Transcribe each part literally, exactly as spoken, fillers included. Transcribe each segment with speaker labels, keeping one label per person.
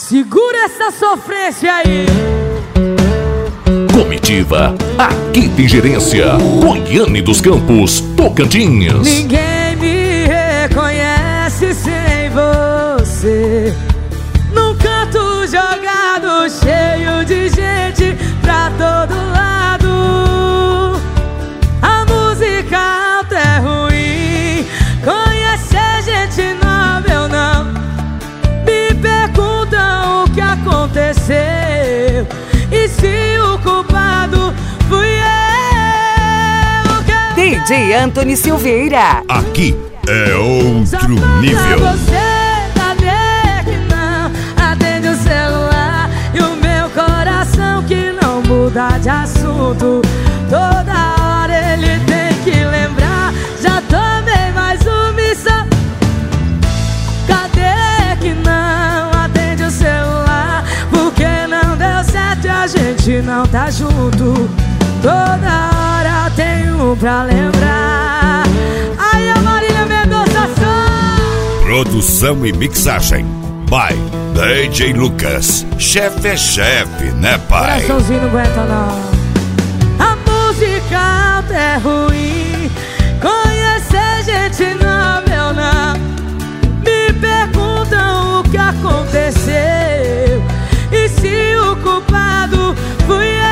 Speaker 1: Segura essa sofrência aí.
Speaker 2: Comitiva, aqui tem gerência. Goiânia dos Campos, Tocantins.
Speaker 1: Ninguém me reconhece sem você. Num canto jogado, cheio de gente pra todo lado. A música alta é ruim, conhecer gente nova eu não. Me perguntam o que aconteceu e se o culpado fui eu.
Speaker 3: D J Antony Silveira.
Speaker 2: Aqui é outro nível.
Speaker 1: Você, cadê que não atende o celular? E o meu coração que não muda de assunto. Toda hora ele tem que lembrar. Já tomei mais uma missão. Cadê que não atende o celular? Porque não deu certo e a gente não tá junto. Toda hora tem um pra lembrar. Aí a Marília Mendonça só.
Speaker 2: Produção e mixagem by D J Lucas. Chefe é chefe, né, pai?
Speaker 1: Coraçãozinho não aguenta não. A música alta é ruim, conhecer gente nova eu não. Me perguntam o que aconteceu e se o culpado fui eu.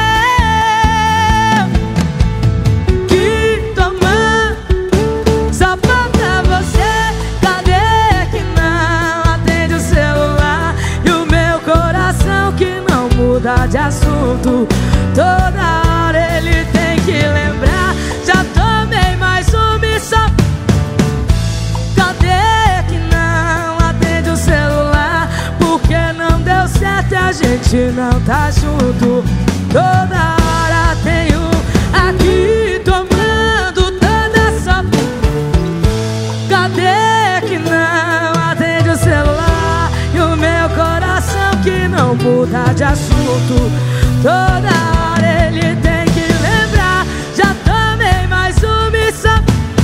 Speaker 1: Que tomar só falta você. Cadê que não atende o celular? E o meu coração que não muda de assunto. Toda hora ele tem que lembrar. Já tomei mais uma missão. Cadê que não atende o celular? Porque não deu certo e a gente não tá junto. Toda hora tem um aqui tomando toda essa. Cadê que não atende o celular? E o meu coração que não muda de assunto. Toda hora ele tem que lembrar. Já tomei mais uma missão.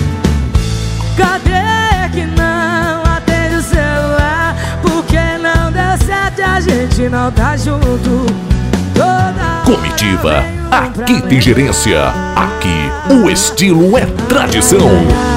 Speaker 1: Cadê que não atende o celular? Porque não deu certo e a gente não tá junto. Toda
Speaker 2: Comitiva, aqui tem gerência. Aqui o estilo é tradição.